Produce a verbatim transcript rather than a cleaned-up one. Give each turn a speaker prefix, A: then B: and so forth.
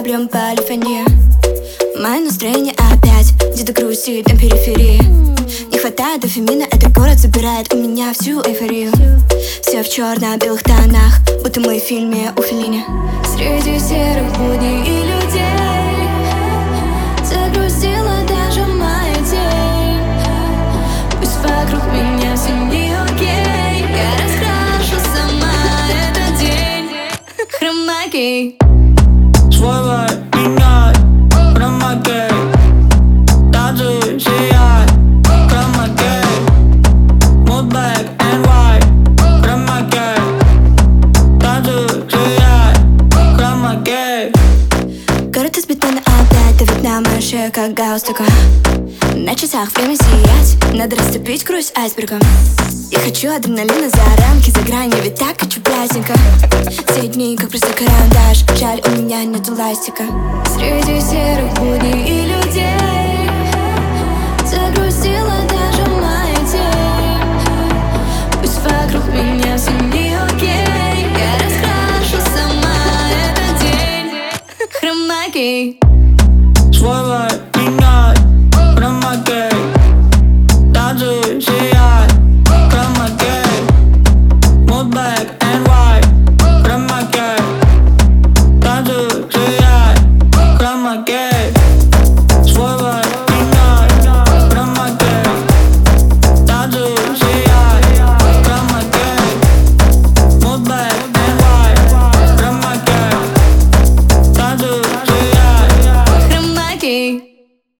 A: объем полифония. Мое настроение опять где-то грустит на периферии. Не хватает дофамина, этот город забирает у меня всю эйфорию. Все в черно-белых тонах, будто мы в фильме у Феллини. Среди серых будней и людей загрузила даже моя тень. Пусть вокруг меня все не окей, я раскрашу сама этот день. Хромакей.
B: Свой вайб меняй, хромакей. Танцы сияй, хромакей. Mood black and white, хромакей. Танцы сияй, хромакей.
A: Город из бетона опять давит на мою шею, как галстука. На часах время сиять, надо расцепить грусть айсбергом. Я хочу адреналина за рамки, за грани, ведь так хочу праздника. Все дни, как просто карандаш, жаль, у меня нету ластика. Среди серых будней и людей